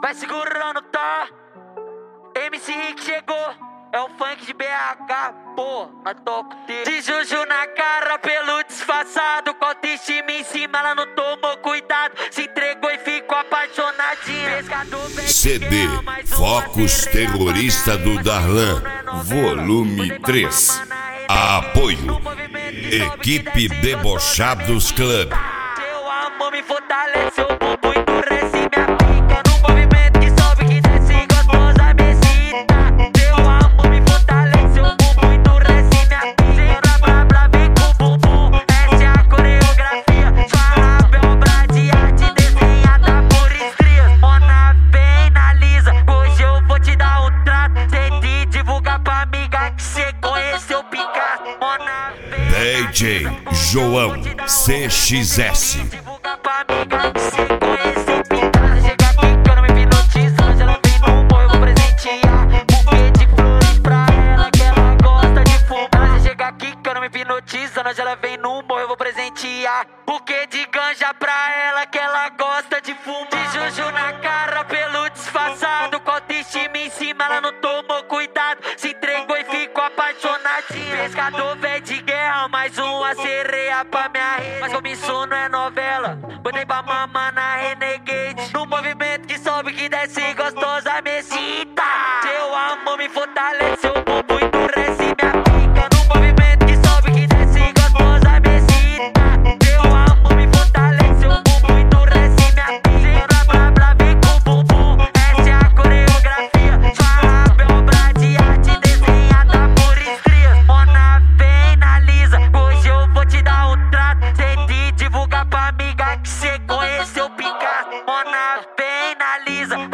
Vai segurando, tá? MC Rick chegou, é o funk de BH, pô, nós toca o dedo. De juju na cara pelo disfarçado, com autoestima em cima, ela não tomou cuidado. Se entregou e ficou apaixonadinha. CD Focus Terrorista do Darlan, volume 3. Apoio Equipe Debochados Club. Teu amor me fortaleceu, o bumbum endurece minha pica. No movimento que sobe, que desce, gostosa me excita. Teu amor me fortaleceu, o bumbum endurece minha pica. Blá blá blá, vem com o bumbum, essa é a coreografia. Sua raba é obra de arte desenhada por estrias. Mona, vem na lisa, hoje eu vou te dar um trato. Tente divulgar pra amiga que cê conheceu Picasso. Mona, vem DJ João CXS. divulga pra amiga que cê conhece Picasso. Chega aqui que eu não me hipnotizo, hoje ela vem no humor, eu vou presentear buquê de flores pra ela que ela gosta de fumar. Chega aqui que eu não me hipnotizo, hoje ela vem no humor, eu vou presentear buquê de ganja pra ela que ela gosta de fumar. De juju na cara pelo disfarçado, com autoestima em cima, ela não tomou cuidado. Se entregou e ficou apaixonadinha. Pescador velho de guerra, mais uma sereia pra minha rede. Mas como isso não é novela, botei pra mamar na Renegade. No movimento que sobe, que desce, gostosa me excita. Teu amor me fortaleceu, o bumbum endurece minha pica. No movimento que sobe, que desce, gostosa me excita. Teu amor me fortaleceu, o bumbum endurece minha pica. Blá blá blá, vem com o bumbum, essa é a coreografia. Sua raba é obra de arte desenhada por estrias. Mona, vem na lisa, hoje eu vou te dar um trato. Tente divulgar pra amiga que cê conheceu Picasso. Mona, vem na lisa,